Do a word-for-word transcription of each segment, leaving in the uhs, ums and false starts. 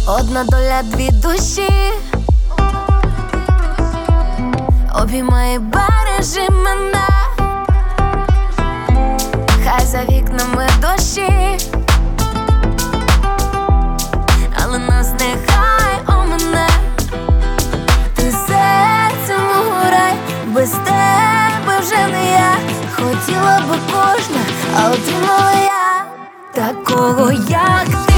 Одна доля, дві душі, обіймай, бережи мене, хай за вікнами дощі, але нас нехай омине. Ти серцем мого рай, без тебе вже не я. Хотіла би кожна, а отримала я такого, як ти.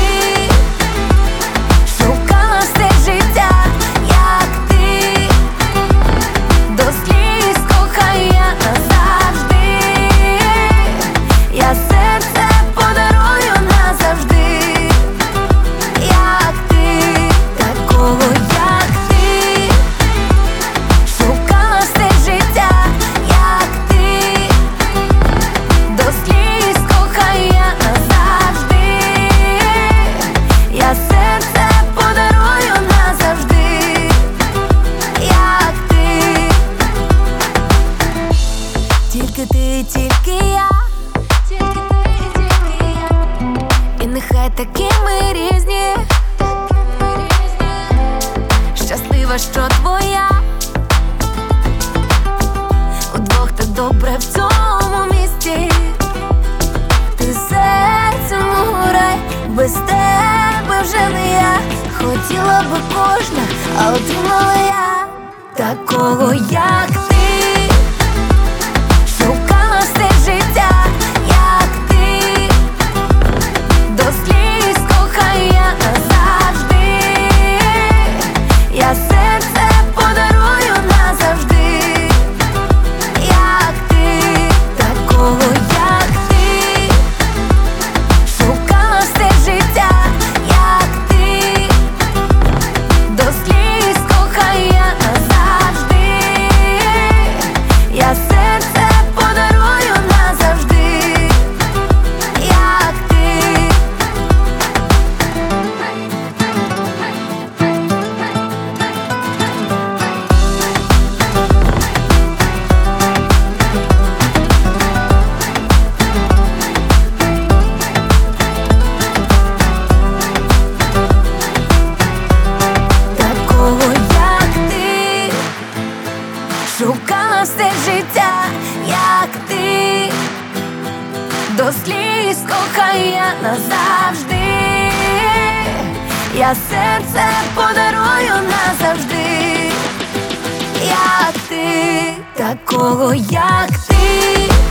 Шукала все життя, як ти. До сліз кохаю я назавжди. Я серце подарую назавжди. Як ти, такого, як ти. Шукала все життя, як ти. До сліз кохаю я назавжди. Я серце подарую назавжди. Як ти. Тільки ти, тільки я. Тільки ти і тільки я. І нехай такі ми різні. Щаслива, що твоя. Удвох так добре в цьому місті. Ти серцем мого рай, без тебе вже не я. Хотіла би кожна, а отримала я такого, як ти. Шукала все життя, як ти. До сліз кохаю я назавжди. Я серце подарую назавжди. Як ти, такого, як ти. Шукала все життя, як ти. До сліз кохаю я назавжди. Я серце подарую назавжди. Як ти. Такого, як ти. Шукала все життя, як ти. До сліз кохаю я назавжди. Я серце подарую назавжди. Як ти, такого, як ти.